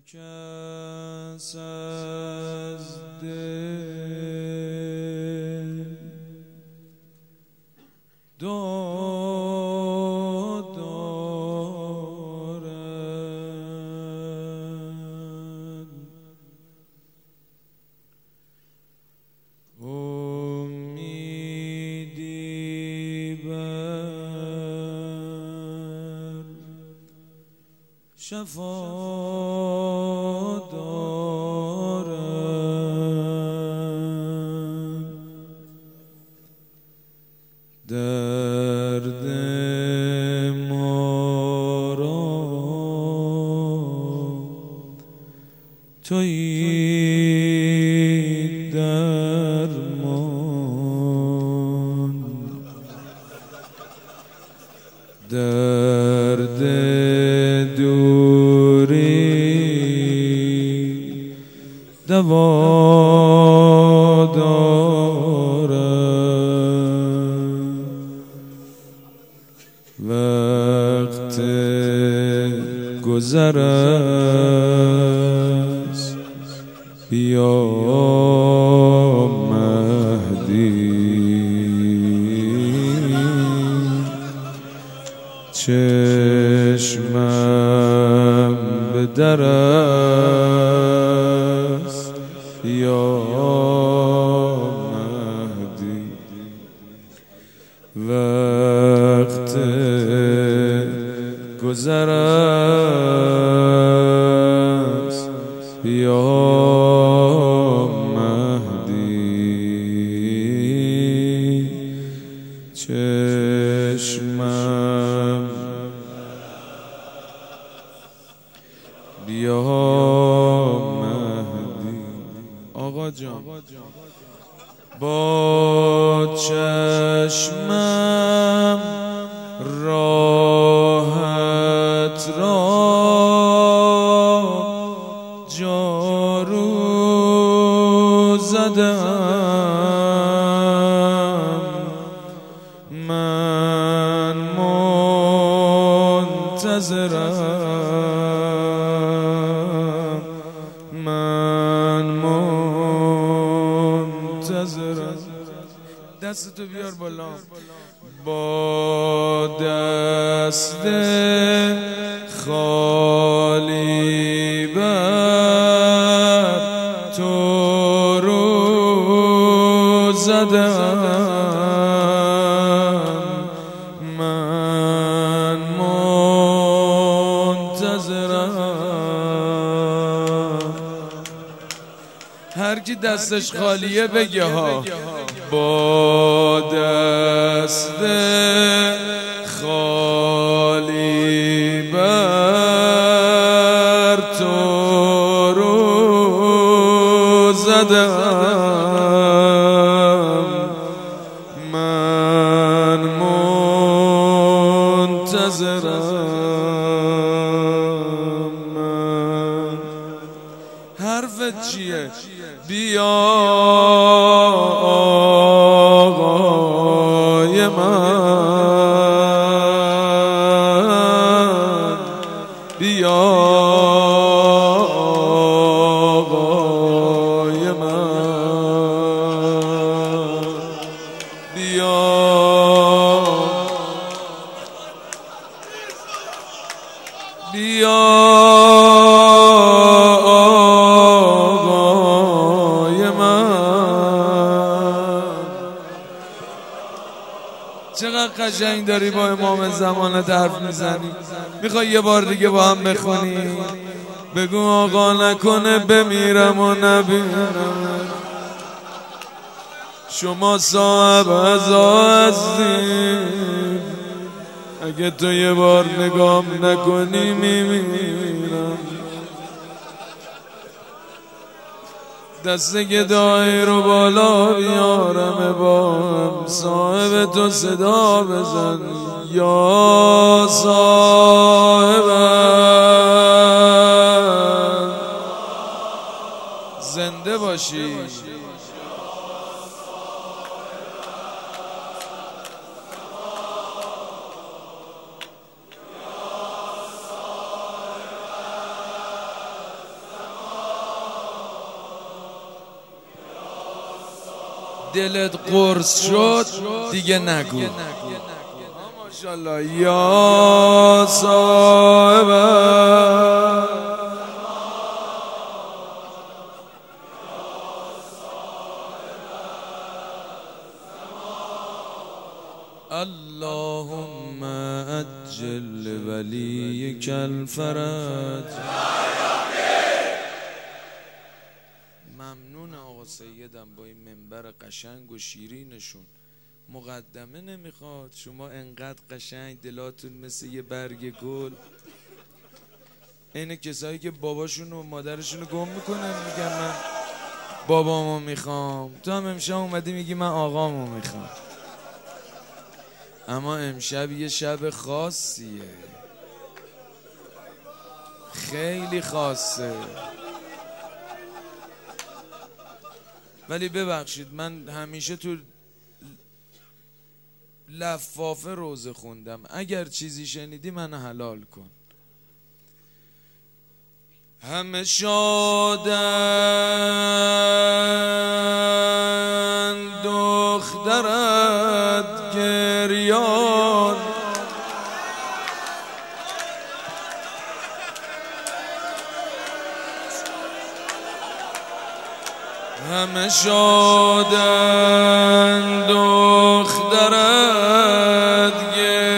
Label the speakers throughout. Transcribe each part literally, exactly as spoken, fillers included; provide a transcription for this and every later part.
Speaker 1: کس از دل داد دارد، امیدی بر شفا درد ما را تویی درمان، درد دوری دوا وقت گذر است، بیا مهدی، چشمم به در است، بیا مهدی، وقت گذر است، بیا مهدی، چشمم بیا مهدی. آقا جان با چشمم راحت را جارو زدم، من منتظرم، من منتظرم. دستتو بیار بالا. با دست خالی بر تو رو زدم، من منتظرم. هر کی دستش خالیه بگه ها. با دست خالی بر تو رو زدم، من منتظرم. من حرفت چیه؟ بیا آقای من، بیا آقای من، بیا بیا چقدر قشنگ داری با امام زمانت حرف میزنی. میخوای یه بار دیگه با هم بخونی؟ بگو آقا نکنه بمیرم و نبینم، شما صاحب عزا هستید، اگه تو یه بار نگام نکنی میمیرم. دست گدایی رو بالا بیارم بام، صاحب تو صدا بزن یا صاحب، زنده باشی. دلت قرص شد دیگه نگو. ماشاءالله یا صاحب اللهم اجل ولیک الفرج. ممنون آقا سیدم با این منبر قشنگ و شیرینشون. مقدمه نمیخواد، شما انقدر قشنگ دلاتون مثل یه برگ گل. این کسایی که باباشون و مادرشون رو گم میکنن میگن من بابامو میخوام، تو هم امشب اومدی میگی من آقامو میخوام. اما امشب یه شب خاصیه، خیلی خاصه. ولی ببخشید من همیشه تو لفافه روزه خوندم، اگر چیزی شنیدی من حلال کن. همه شادن دخترت گریان، همه شادن دخترت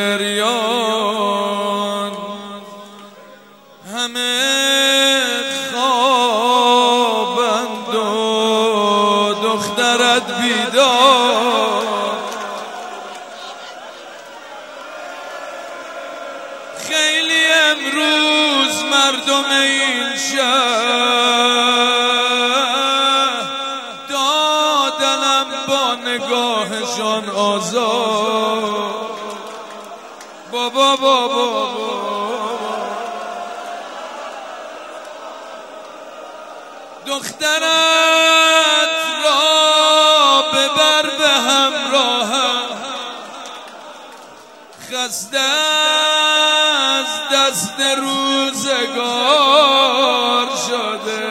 Speaker 1: گریان، همه خوابند و دخترت بیدار. خیلی امروز مردم این شهر دادنم با نگاهشان آزار. بابا بابا بابا دخترت را ببر به همراهم، خسته از دست روزگار شده،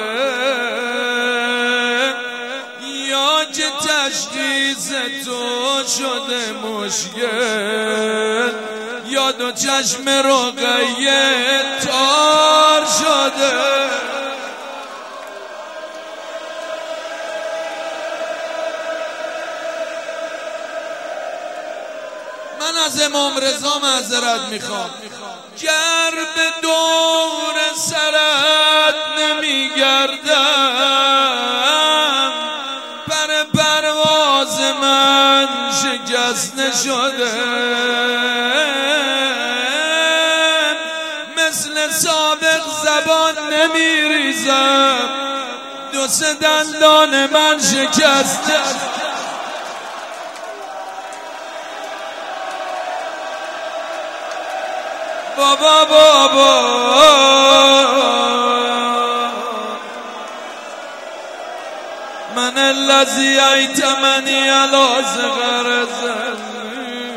Speaker 1: یا که تشخیص تو شده مشکل، یا دو چشم رقیه تار شده. من از امام رضا معذرت میخوام، گر به دور سرت نمیگردم، پر پرواز من شکسته شده، مثل سابق زبان نمیریزم، دو سه دندان من شکسته. بابا بابا من الذی ایتمنی علی صغر ظلمی،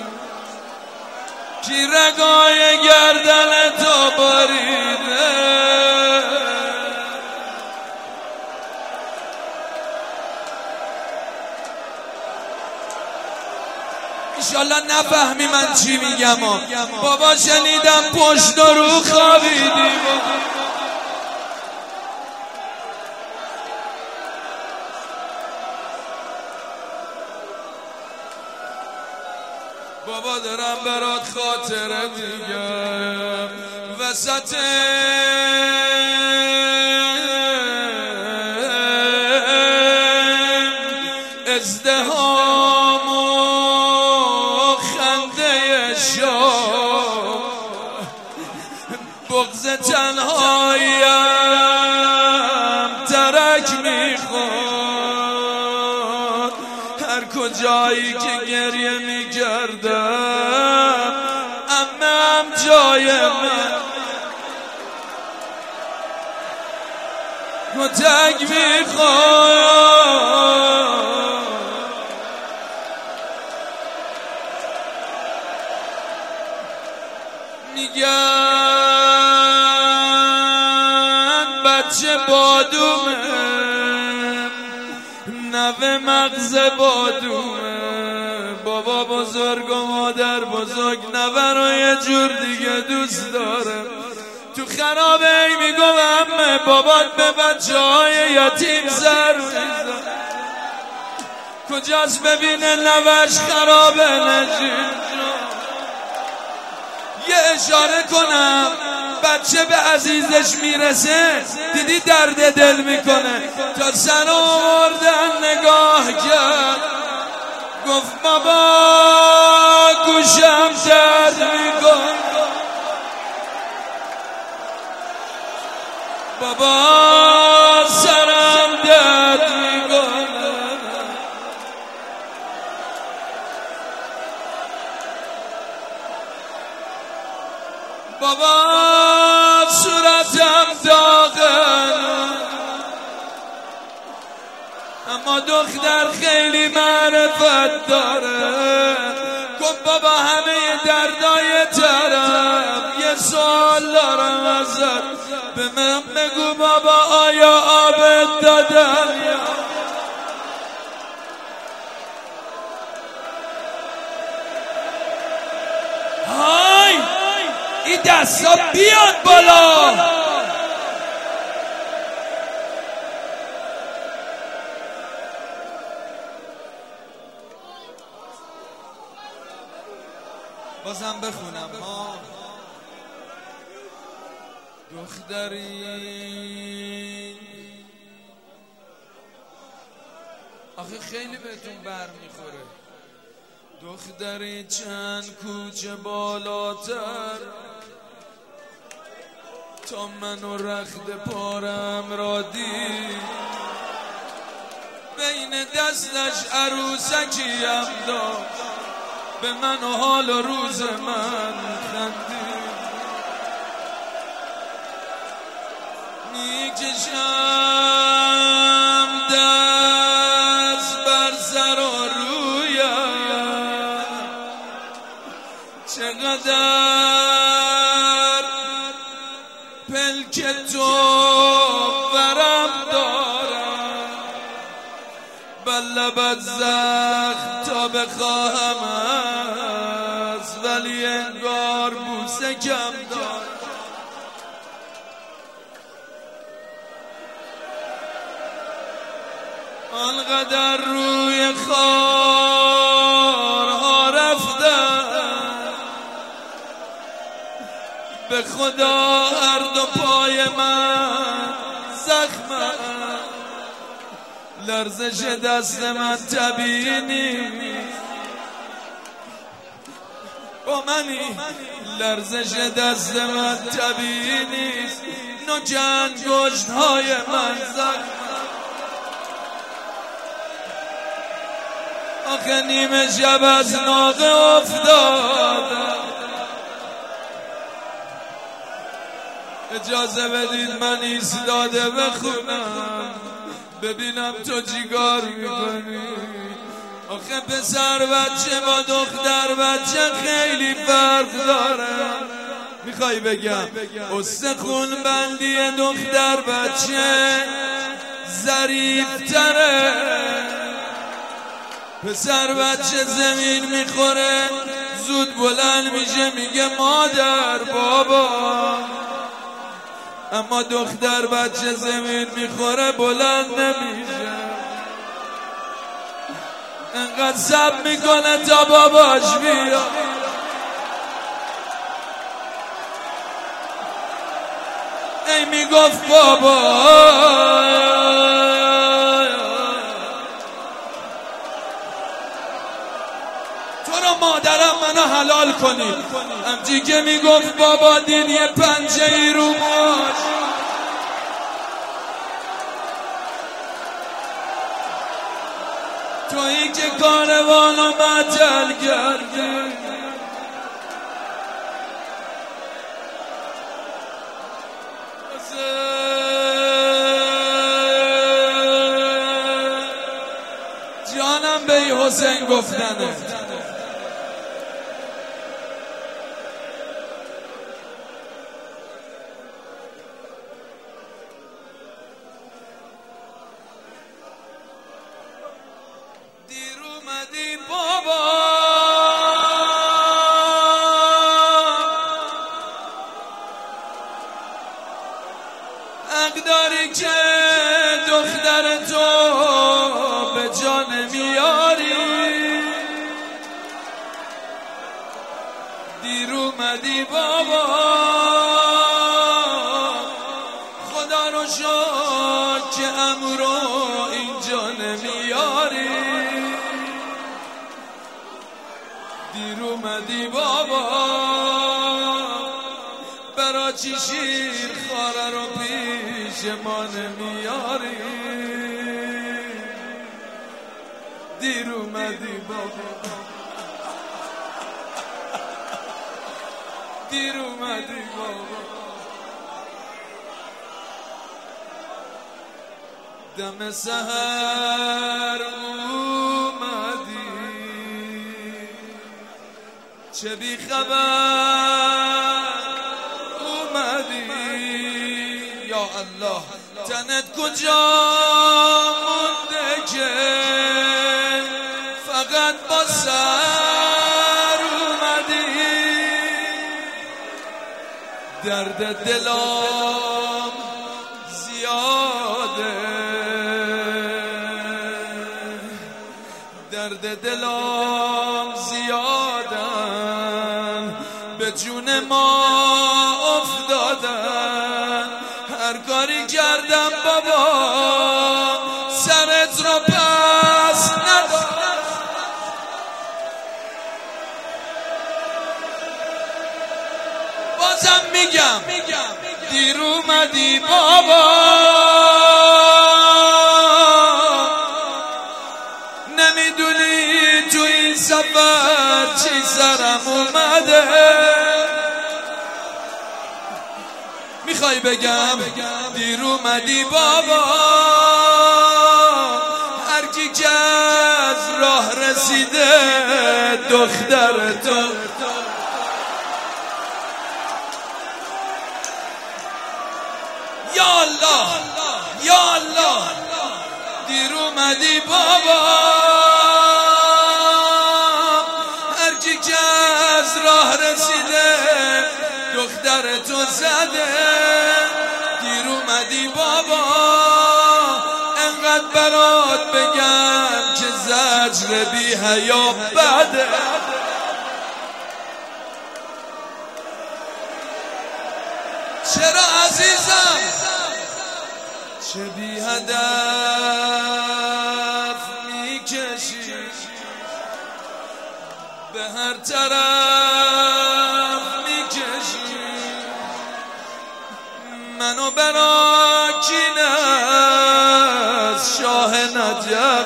Speaker 1: کی رگای گردن تو بریده، انشالله نفهمی من چی میگم. بابا شنیدم پشت رو خوابیدی، بابا دارم برات خاطره میگم وسط ازدهام و خنده شام، بغض تنهاییم ترک میخواد، هر کجایی که گریه میکردم امم جای من کتک میخواد. میگن بچه بادومه نوه مغز بادومه، بابا بزرگ و مادر بزرگ نوه رو یه جور دیگه دوست داره. تو خرابه ای میگو امه بابات به بچه های یتیم سر میزن، کجاست ببینه نوش خرابه نجید. یه اشاره کنم بچه به عزیزش میرسه دیدی درد دل میکنه، تا سر آوردن نگاه کرد گفت بابا گوشم درد میکن، بابا سرم درد میکنه، بابا صورتم داغه، اما دختر خیلی معرفت داره. گفت بابا همه دردای طرف یه سوال دارم ازت، به من بگو بابا آیا آبت دادن یا های این دستا بیاد بالا. بازم بخونم ها. دختری آخه خیلی بهتون بر میخوره، دختری چند کوچه بالاتر تا من و رخت پارم را دید، بین دستش عروسکیم داشت به من و حال و روز من خندید. میکشم دست بر سر و رویم، چقدر پلک تو ورم دارم، بر لبت زخم تا بخواهم است، ولی انگار بوسه کم دارم. آنقدر روی خارها رفتم، به خدا هر دو پای من زخمه، لرزش دست من طبیعی نیست، با منی لرزش دست من طبیعی نیست، نوک انگشت های من زخمه، آخه نیمه شب از ناقه افتادم. اجازه بدید من ایستاده بخونم ببینم تو چیکار میکنی. آخه پسر بچه با دختر بچه خیلی فرق داره. میخوای بگم استخون بندی دختر بچه ظریف‌تره، پسر بچه زمین میخوره زود بلند میشه میگه مادر بابا، اما دختر بچه زمین میخوره بلند نمیشه، انقدر صبر میکنه تا باباش بیاد. ای میگفت بابا تو رو مادرم منو حلال کنی، همچی که میگفت بابا دید یه پنجه ای رو ماش، تویی که کاروانو معطل کردی. جانم به حسین گفتنه. حق داری که دختر تو به جان میاری. دیر اومدی بابا خدا رو شد که امرو اینجا نمیاری. دیر اومدی بابا برا چی شیر خاره رو پیش ما نمیاری. دیر اومدی بابا دیر اومدی بابا. دم سحر اومدی چه بی خبر اومدی. یا الله تنت کجا مونده که فقط با سر اومدی. درد دلم زیاده درد دلم زیادن به جون ما افتادن. هر کاری کردم بابا سرت رو پس ندارم. بازم میگم دیر اومدی بابا. نمیدونی تو این سفر چی سرم اومده. میخوای بگم دیر اومدی بابا. هر کی که از راه رسیده دختر تو یا الله یا الله. دیر اومدی بابا. هر کی که از راه رسیده دختر تو زده. دیر اومدی بابا انقدر برات بگم که زجر بی حیا بده. چرا عزیزم چه بی هدف میکشی به هر طرف میکشی. منو برا کینه از شاه نجف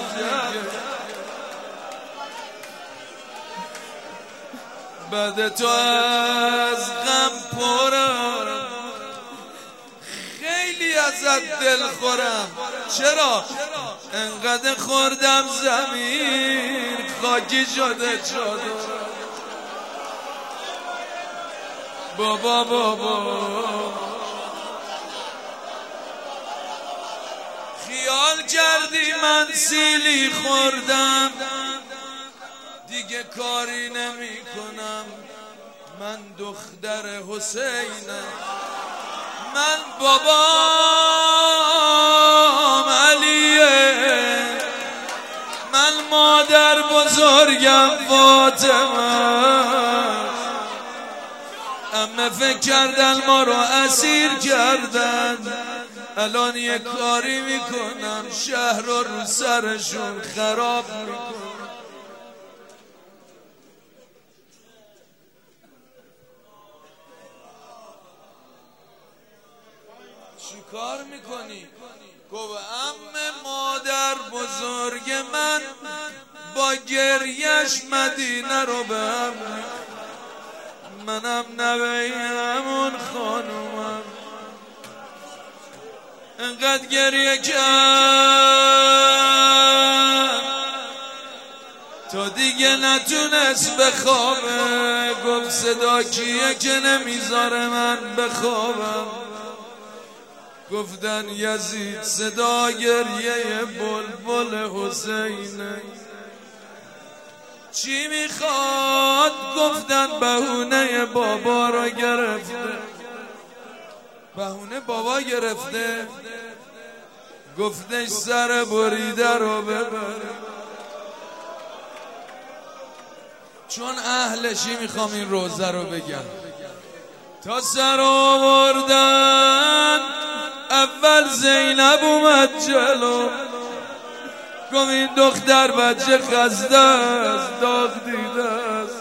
Speaker 1: بعد تو از غم پرم خیلی ازت دل خورم. چرا انقدر خوردم زمین خاکی شده چادر. بابا بابا خیال کردی من سیلی خوردم دیگه کاری نمی کنم. من دختر حسینم. من بابام علیه. من مادر بزرگم فاطمه. امه فکر کردن ما رو اسیر کردن. الان یه کاری میکنم شهر رو رو سرشون خراب میکنم. چی کار میکنی؟ گفت عمه مادر بزرگ من با گریش مدینه رو به هم. منم نوی همون خانومم. انقدر گریه کرد تو دیگه نتونست بخوابه. گفت صدا کیه که نمیذاره من بخوابم. گفتن یزید صدا گریه بلبل حسینه. چی میخواد؟ گفتن بهونه بابا را گرفته. بهونه بابا گرفته، گفتش سر بریده رو ببره، چون اهلشی میخوام این روزه رو بگم. تا سر آوردن اول زینب اومد جلو، گفت این دختر بچه خسته است، داغ دیده است.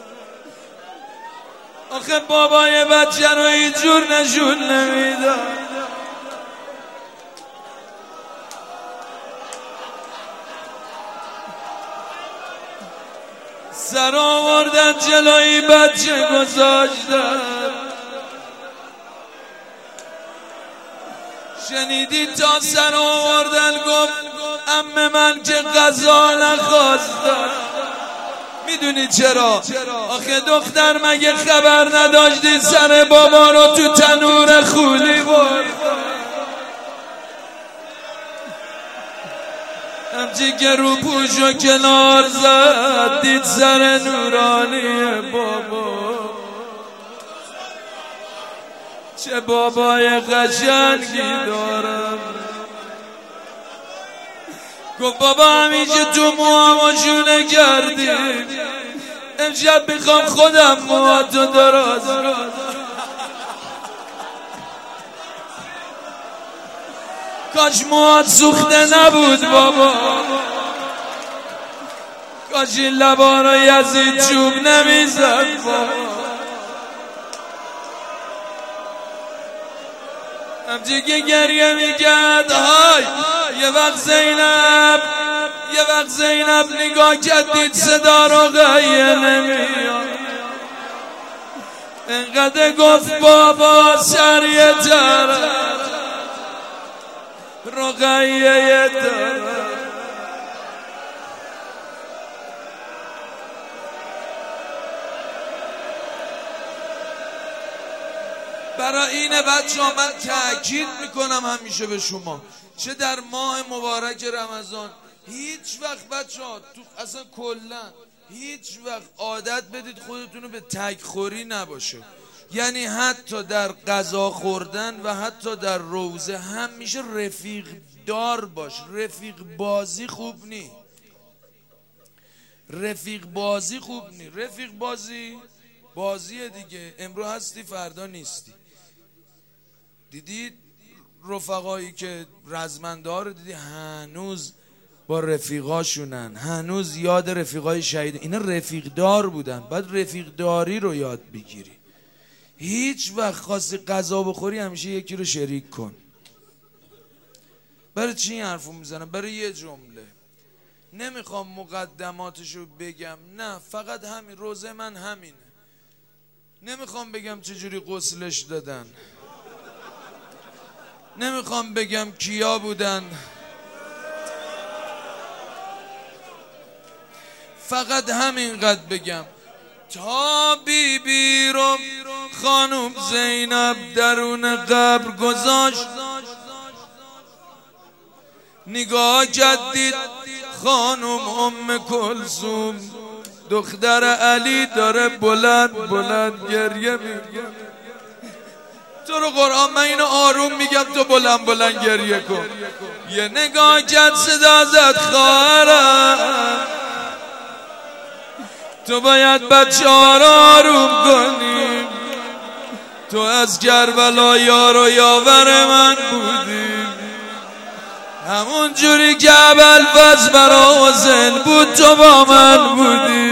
Speaker 1: آخه بابای بچه رو اینجور نشون نمیده. سر آوردن جلوی بچه گذاشتن، شنیدی تا سر آوردن گفت عمه من که غذا نخواستن. میدونی چرا؟ آخه دختر مگه خبر نداشتی سر بابا رو تو تنور خولی برد؟ همچی که رو پوش و کنار زد دید سر نورانی بابا. چه بابای قشنگی دارم. گفت بابا همیشه تو موامو شونه کردی، امشب میخوام خودم موهاتو دراز کنم. کاش موهات سوخته نبود بابا، کاش این لبا رو یزید چوب نمیزد بابا. همچی که گریه میکرد های یه وقت زینب یه وقت زینب نگاه کردید صدا رو غیه نمیاد، انقدر گفت بابا سریع تر رو غیه تر. برای اینه بچه ها من تأکید میکنم همیشه به شما، چه در ماه مبارک رمضان هیچ وقت بچه ها تو اصلا کلن هیچ وقت عادت بدید خودتونو به تک خوری نباشه. یعنی حتی در غذا خوردن و حتی در روزه همیشه رفیق دار باش. رفیق بازی خوب نی، رفیق بازی خوب نی. رفیق بازی بازیه دیگه، امروز هستی فردا نیستی. دیدید رفقایی که رزمنده ها رو دیدی هنوز با رفیقاشونن، هنوز یاد رفیقای شهید. اینا رفیق دار بودن، بعد رفیق داری رو یاد بگیری. هیچ وقت خواستی غذا بخوری همیشه یکی رو شریک کن. برای چی این حرفو میزنم؟ برای یه جمله. نمیخوام مقدماتشو بگم، نه فقط همین روزه من همینه. نمیخوام بگم چجوری غسلش دادن، نمیخوام بگم کیا بودن، فقط همینقدر بگم تا بی بی رو خانم زینب درون قبر گذاشت، نگاه کردید خانم ام کلثوم دختر علی داره بلند بلند گریه میگه. تو رو قرآن من اینو آروم میگم، تو بلند بلند گریه کن. یه نگاه کرد صدا زد خواهرم تو باید بچه ها رو آروم کنی، تو از کربلا یار و یاور من بودی، همون جوری که ابوالفضل برا حسین بود تو با من بودی.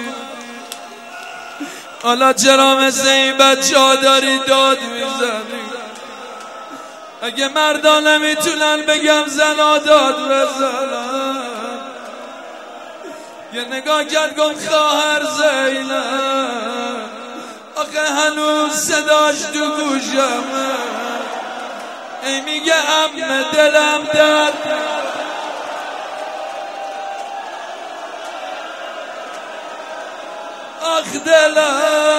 Speaker 1: حالا چرا مثل این بچه ها داری داد میزنی؟ اگه مردا نمیتونن بگم زنا داد بزنن. یه نگاه کرد گفت خواهر زینب آخه هنوز صداش تو گوشمه، ای میگه عمه دلم درد، آخ دلم،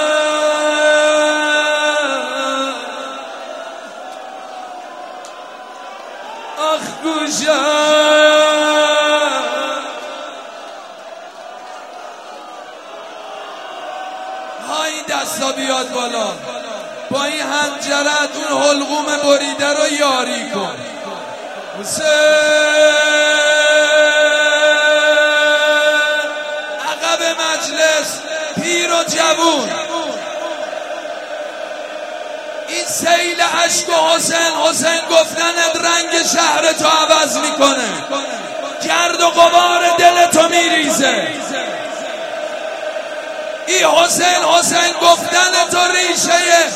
Speaker 1: آخ گوشم. های دستا بیاد بالا. با این حنجرت اون حلقوم بریده رو یاری کن. حسین عقب مجلس پیر و جوون، این سیل عشق و حسین حسین گفتنت رنگ شهر تو عوض میکنه، گرد و غبار دل تو میریزه. این حسین حسین گفتن تو ریشه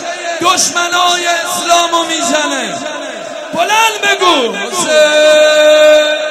Speaker 1: دشمنای اسلامو میزنه. بلند بگو حسین.